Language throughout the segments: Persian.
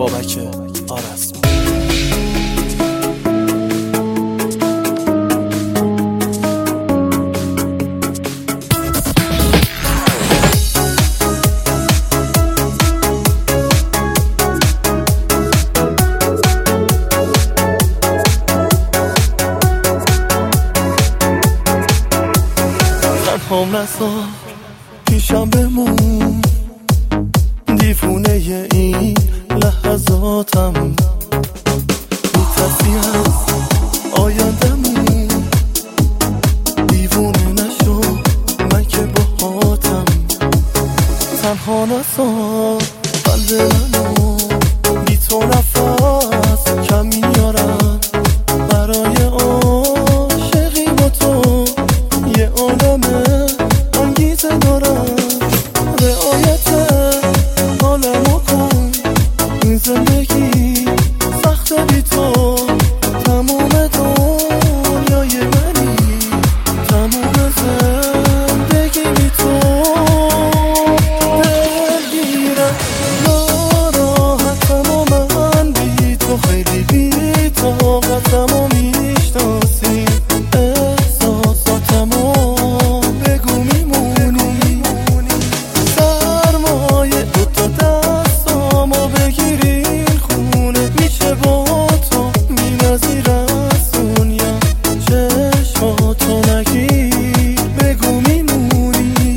بابک آرزو. تنهام نذار پیشم بمون، دیوونه این لحظاتم، میترسی از آیندمون، دیوونه نشو من که باهاتم. تنها نذار قلب منو، بی تو نفس کم میارم، برای عاشقی با تو یه عالمه انگیزه دارم. رعایت حالمو کن، این زندگی سخته بی تو، تموم دنیای منی، تموم زندگی بی تو. دلگیرم ناراحتم و من بی تو، خیلی بی طاقتم و میشناسی احساساتمو، بگو میمونی سرمایه دوتا دستامو بگیرین خونه، میشه با تو بی‌نظیر از دنیا، چشماتو نگیر بگو میمونی.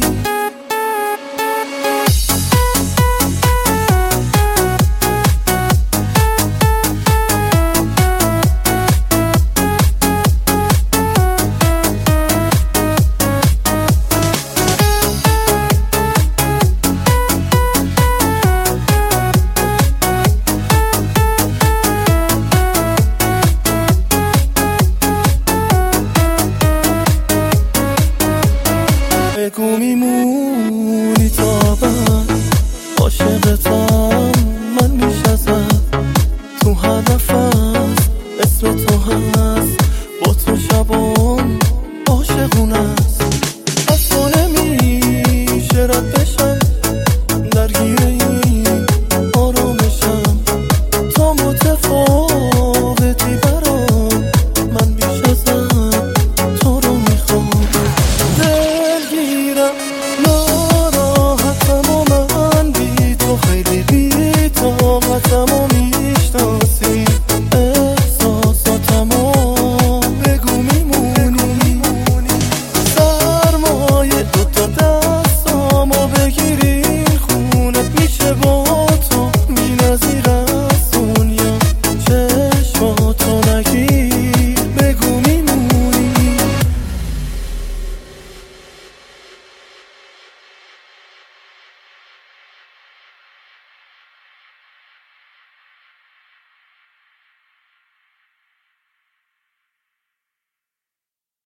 بگو میمونی تا